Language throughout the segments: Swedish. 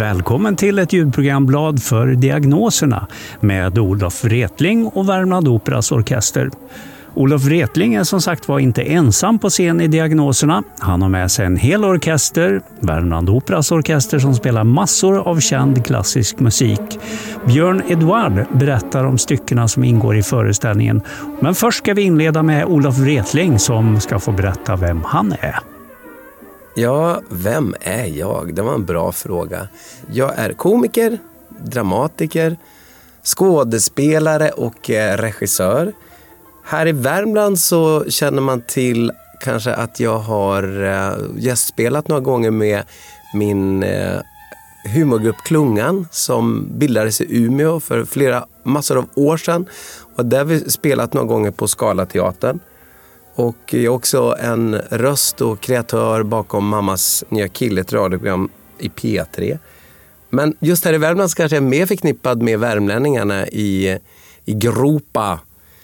Välkommen till ett ljudprogramblad för diagnoserna med Olof Wretling och Värmland Operas orkester. Olof Wretling är som sagt var inte ensam på scen i diagnoserna. Han har med sig en hel orkester, Värmland Operas orkester, som spelar massor av känd klassisk musik. Björn Edouard berättar om styckena som ingår i föreställningen. Men först ska vi inleda med Olof Wretling som ska få berätta vem han är. Ja, vem är jag? Det var en bra fråga. Jag är komiker, dramatiker, skådespelare och regissör. Här i Värmland så känner man till kanske att jag har gästspelat några gånger med min humorgrupp Klungan som bildades i Umeå för massor av år sedan. Och där har vi spelat några gånger på Scalateatern. Och jag är också en röst och kreatör bakom Mammas nya kille, ett radioprogram i P3. Men just här i Värmland så kanske jag är mer förknippad med värmlänningarna i Gropa,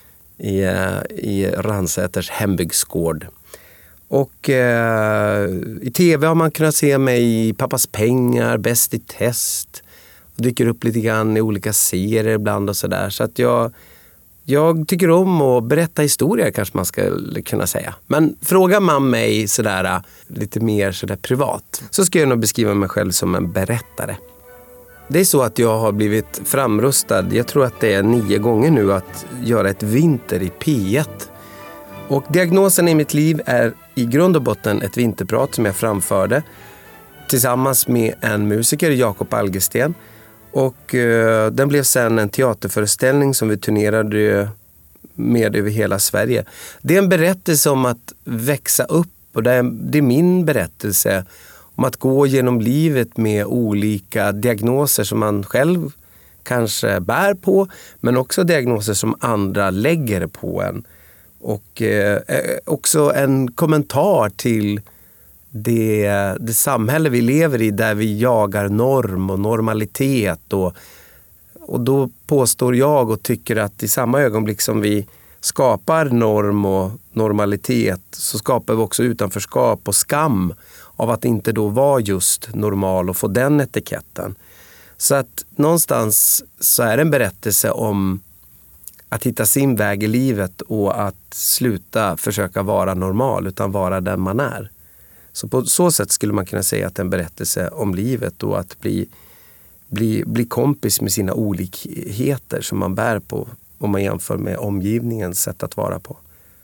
i Ransäters hembygdsgård. Och i tv har man kunnat se mig i Pappas pengar, Bäst i test. Och dyker upp lite grann i olika serier ibland och sådär. Så att jag tycker om att berätta historier, kanske man ska kunna säga. Men frågar man mig sådär lite mer sådär privat, så ska jag nog beskriva mig själv som en berättare. Det är så att jag har blivit framrustad, jag tror att det är 9 gånger nu, att göra ett vinter i P1. Och diagnosen i mitt liv är i grund och botten ett vinterprat som jag framförde tillsammans med en musiker, Jakob Algersten. Och den blev sen en teaterföreställning som vi turnerade med över hela Sverige. Det är en berättelse om att växa upp, och det är min berättelse om att gå genom livet med olika diagnoser som man själv kanske bär på, men också diagnoser som andra lägger på en. Och också en kommentar till det samhälle vi lever i, där vi jagar norm och normalitet. Och då påstår jag och tycker att i samma ögonblick som vi skapar norm och normalitet, så skapar vi också utanförskap och skam av att inte då vara just normal och få den etiketten. Så att någonstans så är det en berättelse om att hitta sin väg i livet och att sluta försöka vara normal, utan vara den man är. Så på så sätt skulle man kunna säga att det är en berättelse om livet och att bli kompis med sina olikheter som man bär på, om man jämför med omgivningens sätt att vara på.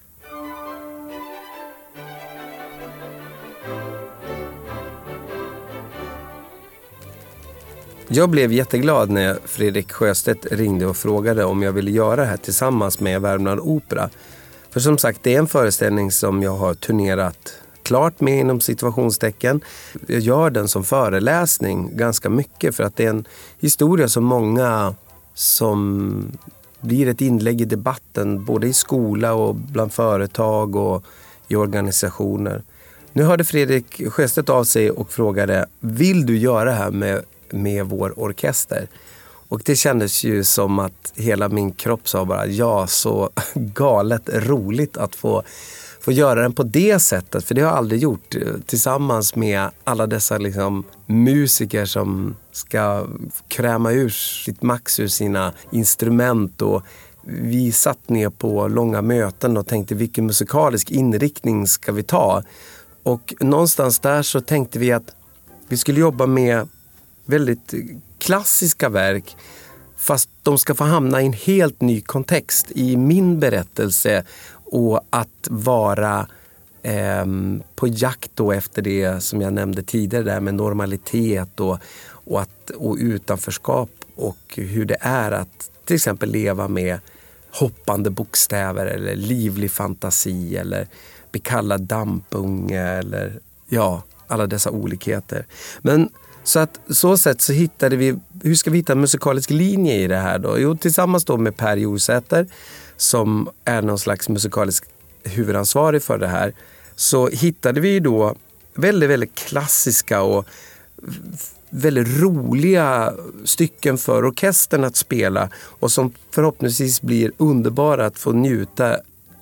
Jag blev jätteglad när Fredrik Sjöstedt ringde och frågade om jag ville göra det här tillsammans med Värmland Opera. För som sagt, det är en föreställning som jag har turnerat klart med inom situationstecken. Jag gör den som föreläsning ganska mycket, för att det är en historia som många som blir ett inlägg i debatten, både i skola och bland företag och i organisationer. Nu hörde Fredrik Sjöstedt av sig och frågade: vill du göra det här med vår orkester? Och det kändes ju som att hela min kropp sa bara ja, så galet roligt att få göra den på det sättet. För det har jag aldrig gjort tillsammans med alla dessa musiker som ska kräma ur sitt max ur sina instrument. Och vi satt ner på långa möten och tänkte, vilken musikalisk inriktning ska vi ta? Och någonstans där så tänkte vi att vi skulle jobba med väldigt klassiska verk, fast de ska få hamna i en helt ny kontext i min berättelse, och att vara på jakt då efter det som jag nämnde tidigare där med normalitet och utanförskap, och hur det är att till exempel leva med hoppande bokstäver eller livlig fantasi eller bli kallad dampunge eller alla dessa olikheter. Men så sätt så hittade vi, hur ska vi hitta en musikalisk linje i det här då? Jo, tillsammans då med Per Jorsäter, som är någon slags musikalisk huvudansvarig för det här, så hittade vi då väldigt, väldigt klassiska och väldigt roliga stycken för orkestern att spela, och som förhoppningsvis blir underbara att få njuta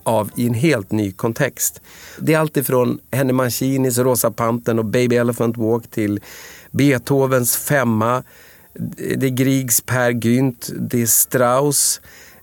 av i en helt ny kontext. Det är allt ifrån Henry Mancinis Rosa Pantern och Baby Elephant Walk till Beethovens Femma. Det är Griegs Per Gynt, det är Strauss.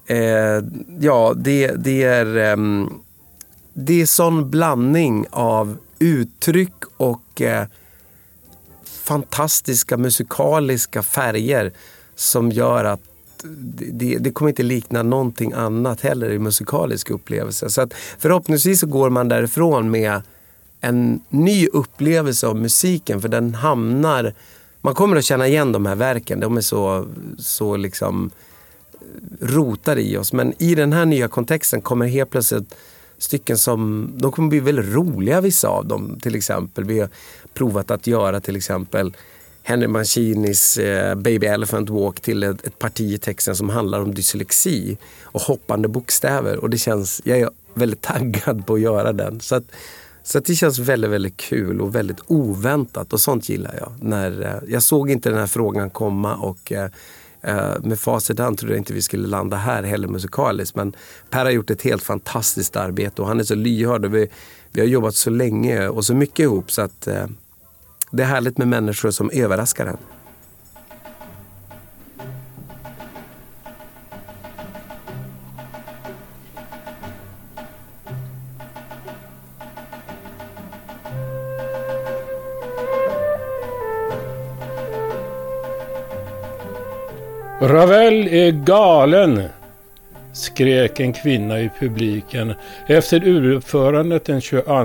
Det är sån blandning av uttryck och fantastiska musikaliska färger som gör att det kommer inte likna någonting annat heller i musikalisk upplevelse. Så att förhoppningsvis så går man därifrån med en ny upplevelse av musiken, för den hamnar, man kommer att känna igen de här verken, de är så liksom rotade i oss, men i den här nya kontexten kommer helt plötsligt stycken som, de kommer bli väldigt roliga, vissa av dem. Till exempel, vi har provat att göra till exempel Henry Mancinis Baby Elephant Walk till ett parti i texten som handlar om dyslexi och hoppande bokstäver, och det känns, jag är väldigt taggad på att göra den. Så att det känns väldigt, väldigt kul och väldigt oväntat, och sånt gillar jag. När jag såg inte den här frågan komma, och med facit hand trodde jag inte vi skulle landa här heller musikaliskt, men Per har gjort ett helt fantastiskt arbete och han är så lyhörd, och vi har jobbat så länge och så mycket ihop, så att det är härligt med människor som överraskar en. Ravel är galen, skrek en kvinna i publiken efter uruppförandet den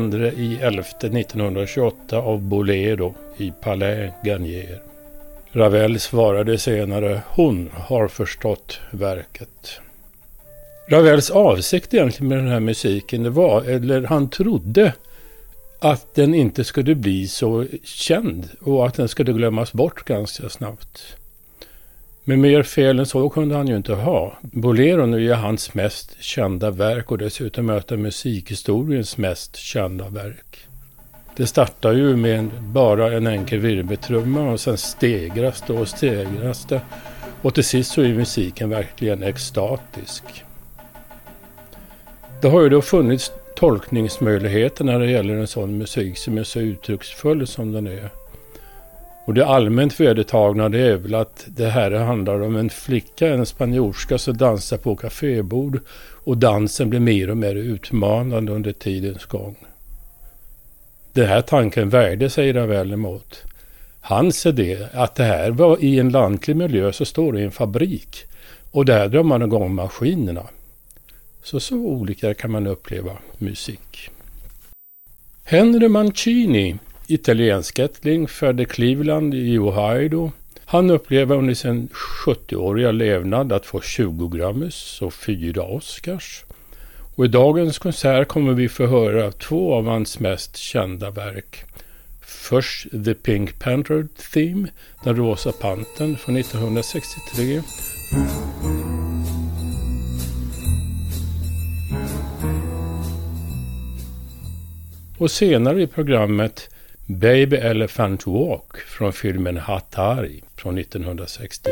22/11/1928 av Bolero i Palais Garnier. Ravel svarade senare, hon har förstått verket. Ravels avsikt egentligen med den här musiken, det var, eller han trodde, att den inte skulle bli så känd och att den skulle glömmas bort ganska snabbt. Men mer fel än så kunde han ju inte ha. Bolero nu är hans mest kända verk, och dessutom möter musikhistoriens mest kända verk. Det startar ju med bara en enkel virveltrumma, och sen stegras det, och till sist så är musiken verkligen extatisk. Det har ju då funnits tolkningsmöjligheter när det gäller en sån musik som är så uttrycksfull som den är. Och det allmänt vedertagna, det är väl att det här handlar om en flicka, en spanjorska, som dansar på kafébord, och dansen blir mer och mer utmanande under tidens gång. Den här tanken värde sig Ravel emot. Han ser det, att det här var i en lantlig miljö, så står det i en fabrik, och där drar man igång maskinerna. Så olika kan man uppleva musik. Henry Mancini, italiensk ättling, född i Cleveland i Ohio. Han upplever under sin 70-åriga levnad att få 20 Grammys och 4 Oscars. Och i dagens konsert kommer vi få höra 2 av hans mest kända verk. Först The Pink Panther Theme, den rosa pantern från 1963. Och senare i programmet Baby Elephant Walk från filmen Hathari från 1962.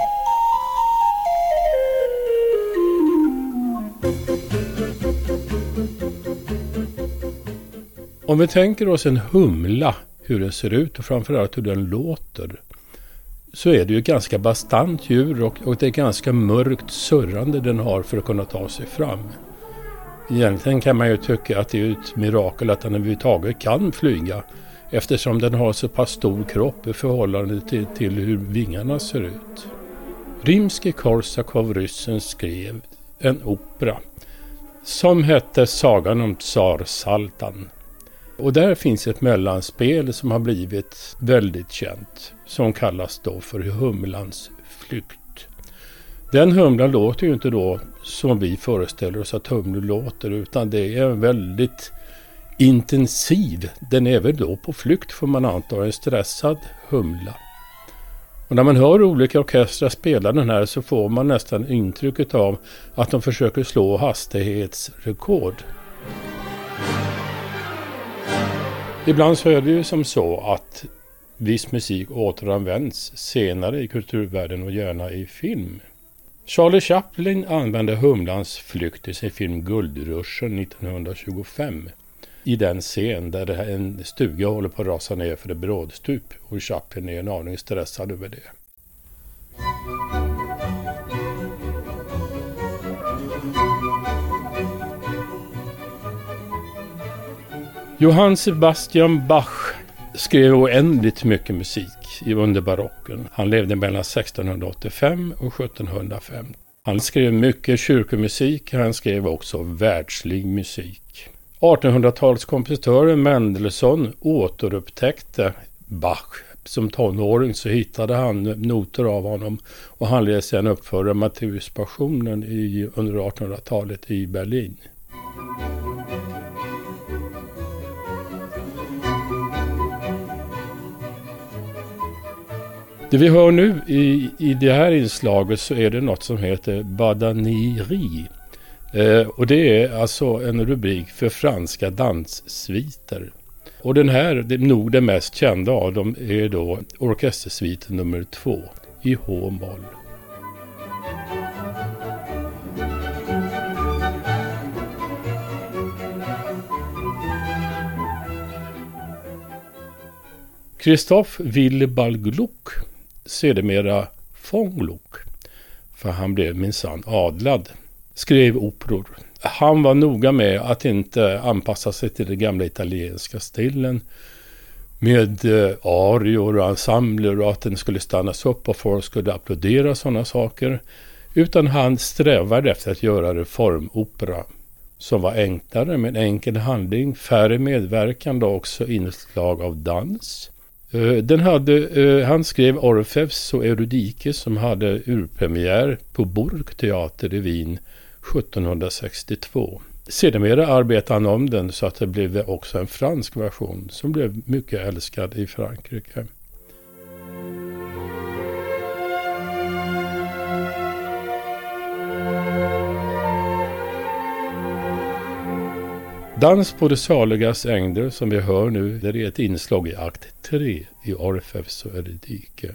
Om vi tänker oss en humla, hur den ser ut och framförallt hur den låter, så är det ju ett ganska bastant djur, och det är ganska mörkt surrande den har för att kunna ta sig fram. Egentligen kan man ju tycka att det är ett mirakel att den överhuvudtaget kan flyga, eftersom den har så pass stor kropp i förhållande till hur vingarna ser ut. Rimskij-Korsakov, ryssen, skrev en opera som hette Sagan om Tsar Saltan. Och där finns ett mellanspel som har blivit väldigt känt, som kallas då för Humlans flykt. Den humlan låter ju inte då som vi föreställer oss att humlor låter, utan det är väldigt intensiv. Den är väl då på flykt, får man anta, en stressad humla. Och när man hör olika orkestrar spela den här, så får man nästan intrycket av att de försöker slå hastighetsrekord. Ibland så är det ju som så att viss musik återanvänds senare i kulturvärlden, och gärna i film. Charlie Chaplin använde humlans flykt i sin film Guldruschen 1925. I den scen där en stuga håller på att rasa ner för det brådstup och Chaplin är en aning stressad över det. Johann Sebastian Bach skrev oändligt mycket musik under barocken. Han levde mellan 1685 och 1705. Han skrev mycket kyrkomusik, han skrev också världslig musik. 1800-talskompositören Mendelssohn återupptäckte Bach. Som tonåring så hittade han noter av honom och han lät sedan uppföra Matthäuspassionen under 1800-talet i Berlin. Det vi hör nu i det här inslaget så är det något som heter badanieri. Och det är alltså en rubrik för franska danssviter. Och den här, det är nog det mest kända av dem, är då orkestersvit nummer 2 i H-moll. Christophe Willibald Gluck, sedermera von Gluck, för han blev minsann adlad, skrev operor. Han var noga med att inte anpassa sig till den gamla italienska stilen med arior och ensembler och att den skulle stannas upp och folk skulle applådera sådana saker. Utan han strävade efter att göra reformopera som var enklare med enkel handling, färre medverkande och också inslag av dans. Han skrev Orfeus och Eurydike som hade urpremiär på Burgtheater i Wien 1762. Sedermera arbetade han om den så att det blev också en fransk version som blev mycket älskad i Frankrike. Dans på de saligas ängder som vi hör nu, det är ett inslag i akt 3 i Orfeus och Eurydike.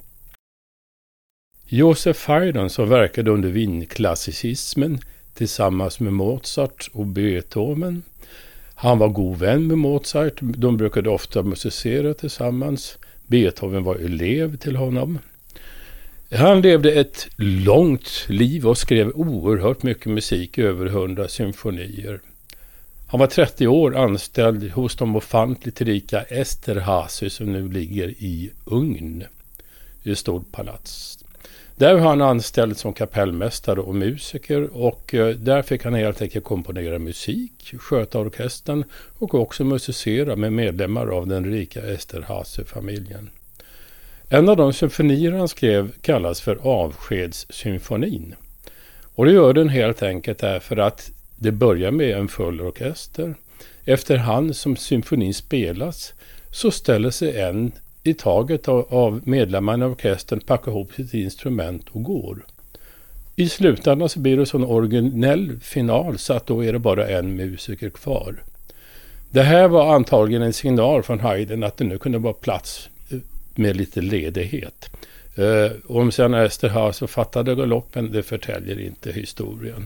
Joseph Haydn som verkade under Wien-klassicismen tillsammans med Mozart och Beethoven. Han var god vän med Mozart, de brukade ofta musicera tillsammans. Beethoven var elev till honom. Han levde ett långt liv och skrev oerhört mycket musik, över 100 symfonier. Han var 30 år anställd hos de ofantligt rika Esterhazy som nu ligger i Ugn, i ett stort palats. Där var han anställd som kapellmästare och musiker och där fick han helt enkelt komponera musik, sköta orkestern och också musicera med medlemmar av den rika Esterhazy-familjen. En av de symfonier han skrev kallas för Avskedssymfonin. Och det gör den helt enkelt därför att det börjar med en full orkester. Efterhand som symfonin spelas så ställer sig en i taget av medlemmarna i orkestern, packar ihop sitt instrument och går. I slutändan så blir det så en originell final så att då är det bara en musiker kvar. Det här var antagligen en signal från Haydn att det nu kunde vara plats med lite ledighet. Om sen Esterhazy fattade galoppen, det förtäljer inte historien.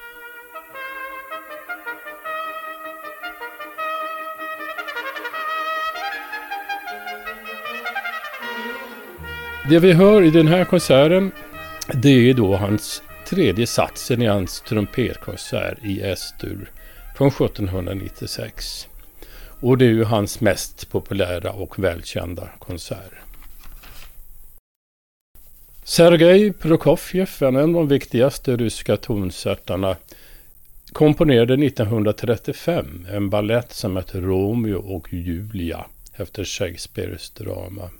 Det vi hör i den här konserten, det är då hans tredje satsen i hans trumpetkonsert i S-dur från 1796. Och det är ju hans mest populära och välkända konsert. Sergej Prokofjev, en av de viktigaste ryska tonsättarna, komponerade 1935 en ballett som heter Romeo och Julia efter Shakespeares drama.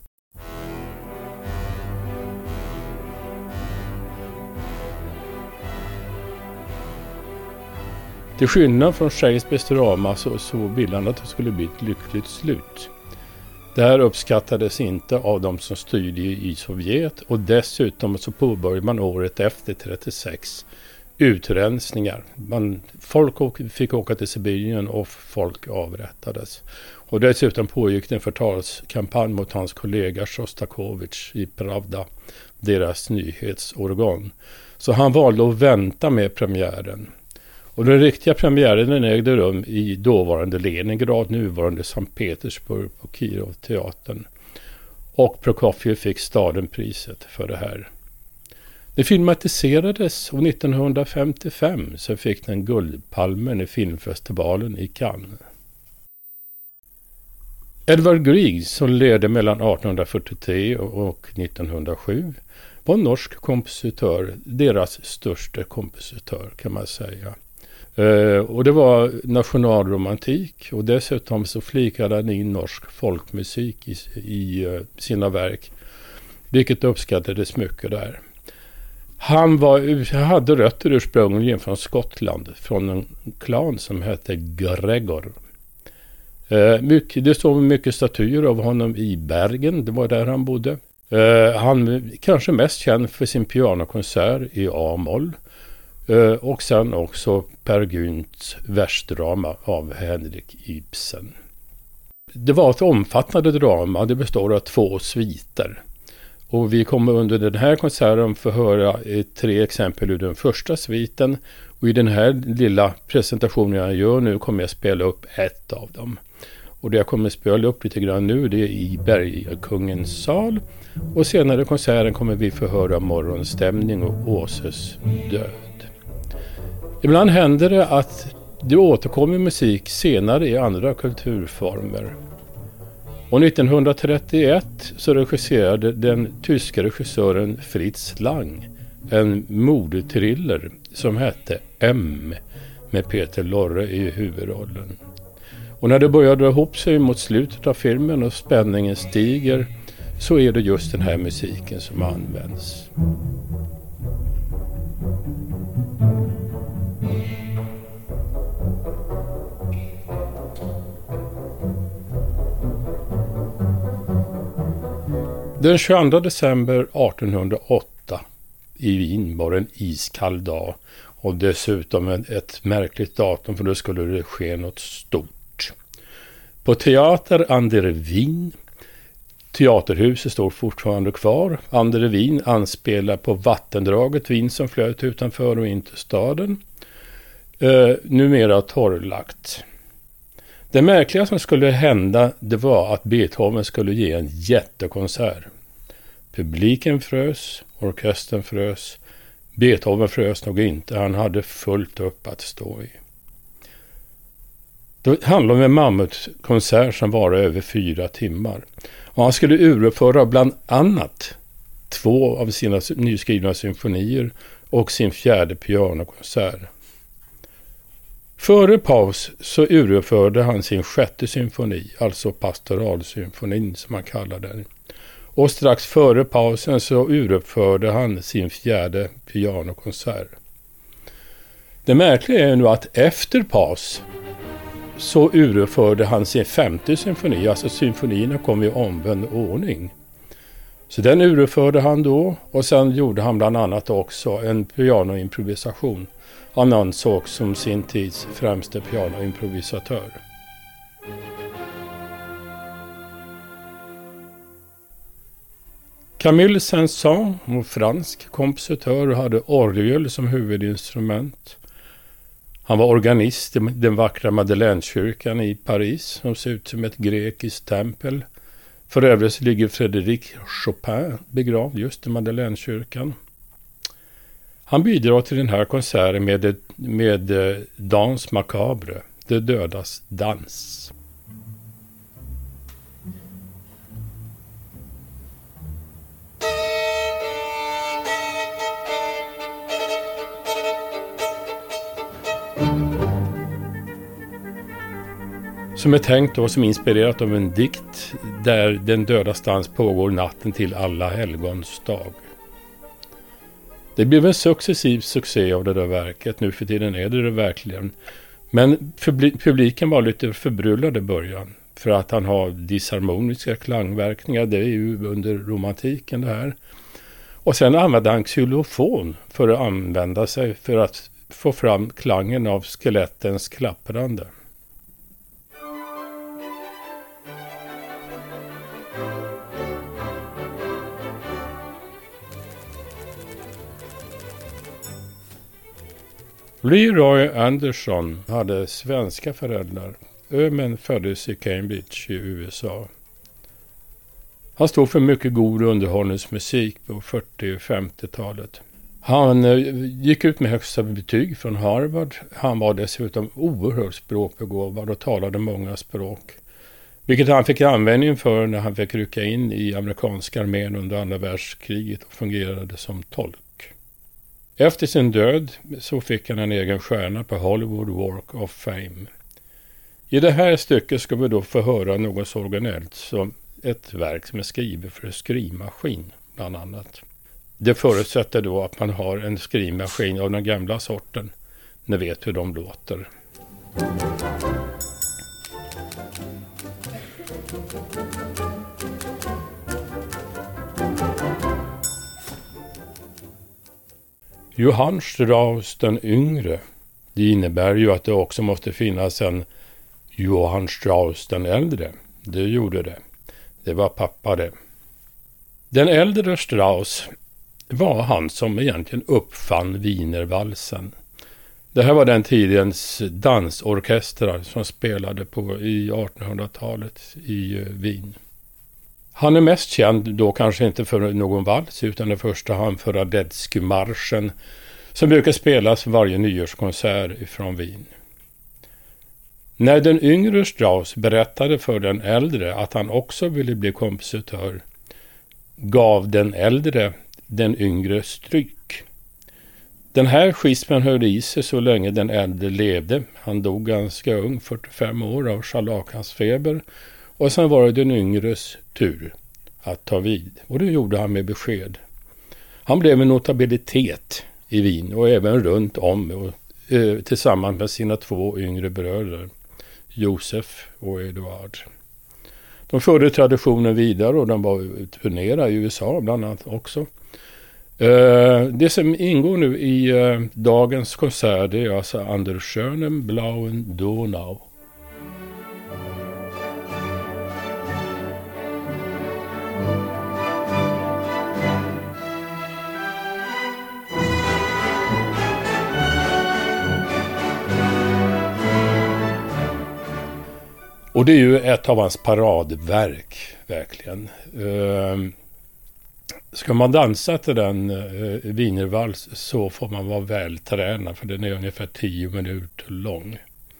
Till skillnad från Shakespeares drama så ville han att det skulle bli ett lyckligt slut. Det här uppskattades inte av de som styrde i Sovjet och dessutom så påbörjade man året efter 36 utrensningar. Folk fick åka till Sibirien och folk avrättades. Och dessutom pågick en förtalskampanj mot hans kollega Shostakovich i Pravda, deras nyhetsorgan. Så han valde att vänta med premiären. Och den riktiga premiären ägde rum i dåvarande Leningrad, nuvarande Sankt Petersburg på Kirov-teatern. Och Prokofjev fick Stadenpriset för det här. Det filmatiserades och 1955 så fick den Guldpalmen i filmfestivalen i Cannes. Edvard Grieg, som ledde mellan 1843 och 1907, var en norsk kompositör, deras största kompositör kan man säga. Och det var nationalromantik och dessutom så flikade han in norsk folkmusik i sina verk, vilket uppskattades mycket där. Han hade rötter ursprungligen från Skottland, från en klan som hette Gregor. Det stod mycket statyer av honom i Bergen, det var där han bodde. Han kanske mest känd för sin pianokonsert i A-moll. Och sen också Per Gynts versdrama av Henrik Ibsen. Det var ett omfattande drama, det består av 2 sviter. Och vi kommer under den här konserten få höra 3 exempel ur den första sviten. Och i den här lilla presentationen jag gör nu kommer jag spela upp ett av dem. Och det jag kommer spela upp lite grann nu, det är i Bergkungens sal. Och senare i konserten kommer vi få höra Morgonstämning och Åses död. Ibland händer det att det återkommer musik senare i andra kulturformer. Och 1931 så regisserade den tyska regissören Fritz Lang en modetriller som hette M med Peter Lorre i huvudrollen. Och när det börjar dra ihop sig mot slutet av filmen och spänningen stiger så är det just den här musiken som används. Den 22 december 1808 i Wien var en iskall dag och dessutom ett märkligt datum för då skulle det ske något stort. På Teater an der Wien, teaterhuset står fortfarande kvar. An der Wien anspelar på vattendraget Wien som flöt utanför och in till staden. Numera torrlagt. Det märkliga som skulle hända det var att Beethoven skulle ge en jättekonsert. Publiken frös, orkestern frös. Beethoven frös nog inte, han hade fullt upp att stå i. Det handlar om en mammutkonsert som var över 4 timmar. Och han skulle uruppföra bland annat 2 av sina nyskrivna symfonier och sin 4:e pianokonsert. Före paus så uruppförde han sin 6:e symfoni, alltså pastoralsymfonin som man kallar den. Och strax före pausen så uruppförde han sin 4:e pianokonsert. Det märkliga är nu att efter paus så uruppförde han sin 5:e symfoni, alltså symfonierna kom i omvänd ordning. Så den uruppförde han då och sen gjorde han bland annat också en pianoimprovisation. Han ansågs som sin tids främste pianoimprovisatör. Camille Saint-Saëns, en fransk kompositör, hade orgel som huvudinstrument. Han var organist i den vackra Madeleinekyrkan i Paris som ser ut som ett grekiskt tempel. För övrigt ligger Frédéric Chopin begravd just i Madeleinekyrkan. Han bidrar till den här konserten med Danse Macabre, det dödas dans. Som är tänkt och som är inspirerat av en dikt där den dödas dans pågår natten till alla helgons dag. Det blev en successiv succé av det där verket, nu för tiden är det verkligen. Men publiken var lite förbryllad i början för att han har disharmoniska klangverkningar, det är ju under romantiken det här. Och sen använde han xylofon för att använda sig för att få fram klangen av skelettens klapprande. Leroy Anderson hade svenska föräldrar men föddes i Cambridge i USA. Han stod för mycket god underhållningsmusik på 40- och 50-talet. Han gick ut med högsta betyg från Harvard. Han var dessutom oerhört språkbegåvad och talade många språk. Vilket han fick användning för när han fick rycka in i amerikanska armén under andra världskriget och fungerade som tolk. Efter sin död så fick han en egen stjärna på Hollywood Walk of Fame. I det här stycket ska vi då få höra något så originellt som ett verk som är skrivet för skrivmaskin bland annat. Det förutsätter då att man har en skrivmaskin av den gamla sorten. Ni vet hur de låter. Johann Strauss den yngre. Det innebär ju att det också måste finnas en Johann Strauss den äldre. Det gjorde det. Det var pappa det. Den äldre Strauss var han som egentligen uppfann Wienervalsen. Det här var den tidens dansorkestrar som spelade på i 1800-talet i Wien. Han är mest känd då kanske inte för någon vals utan i första hand för Radetzky-marschen som brukar spelas varje nyårskonsert från Wien. När den yngre Strauss berättade för den äldre att han också ville bli kompositör gav den äldre den yngre stryk. Den här schismen höll i sig så länge den äldre levde. Han dog ganska ung, 45 år av scharlakansfeber. Och sen var det den yngres tur att ta vid. Och det gjorde han med besked. Han blev en notabilitet i Wien och även runt om och, tillsammans med sina två yngre bröder, Josef och Eduard. De förde traditionen vidare och de var turnerade i USA bland annat också. Det som ingår nu i dagens konsert är alltså An schönen blauen Donau. Och det är ju ett av hans paradverk, verkligen. Ska man dansa till den Wienervals så får man vara vältränad för den är ungefär 10 minuter lång.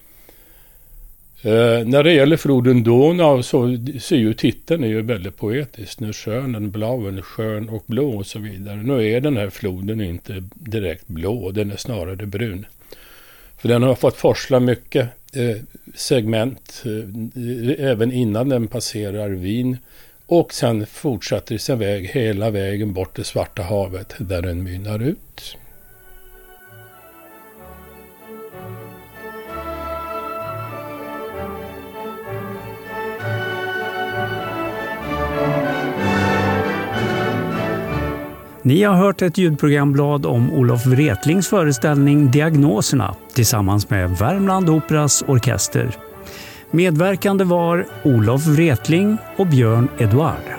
När det gäller floden Donau så ser ju titeln är ju väldigt poetisk. Nu schönen, blauen, skön och blå och så vidare. Nu är den här floden inte direkt blå, den är snarare brun. För den har fått forsla mycket segment även innan den passerar Wien och sen fortsätter sin väg hela vägen bort till Svarta havet där den mynnar ut. Ni har hört ett ljudprogramblad om Olof Wretlings föreställning Diagnoserna tillsammans med Värmland Operas orkester. Medverkande var Olof Wretling och Björn Eduard.